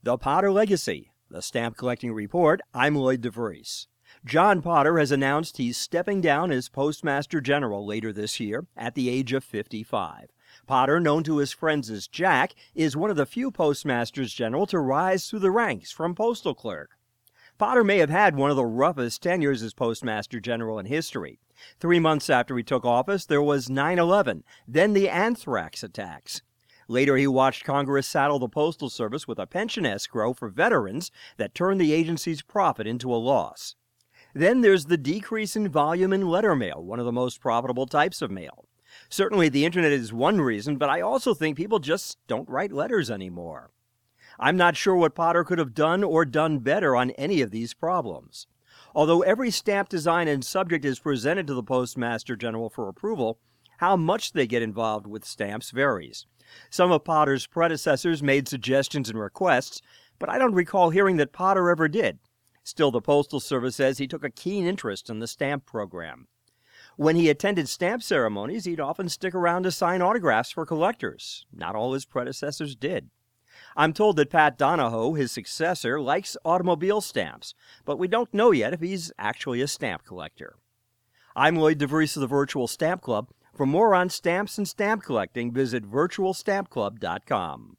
The Potter Legacy, the Stamp Collecting Report. I'm Lloyd DeVries. John Potter has announced he's stepping down as Postmaster General later this year at the age of 55. Potter, known to his friends as Jack, is one of the few Postmasters General to rise through the ranks from postal clerk. Potter may have had one of the roughest tenures as Postmaster General in history. 3 months after he took office, there was 9/11, then the anthrax attacks. Later, he watched Congress saddle the Postal Service with a pension escrow for veterans that turned the agency's profit into a loss. Then there's the decrease in volume in letter mail, one of the most profitable types of mail. Certainly, the internet is one reason, but I also think people just don't write letters anymore. I'm not sure what Potter could have done or done better on any of these problems. Although every stamp design and subject is presented to the Postmaster General for approval, how much they get involved with stamps varies. Some of Potter's predecessors made suggestions and requests, but I don't recall hearing that Potter ever did. Still, the Postal Service says he took a keen interest in the stamp program. When he attended stamp ceremonies, he'd often stick around to sign autographs for collectors. Not all his predecessors did. I'm told that Pat Donahoe, his successor, likes automobile stamps, but we don't know yet if he's actually a stamp collector. I'm Lloyd DeVries of the Virtual Stamp Club. For more on stamps and stamp collecting, visit virtualstampclub.com.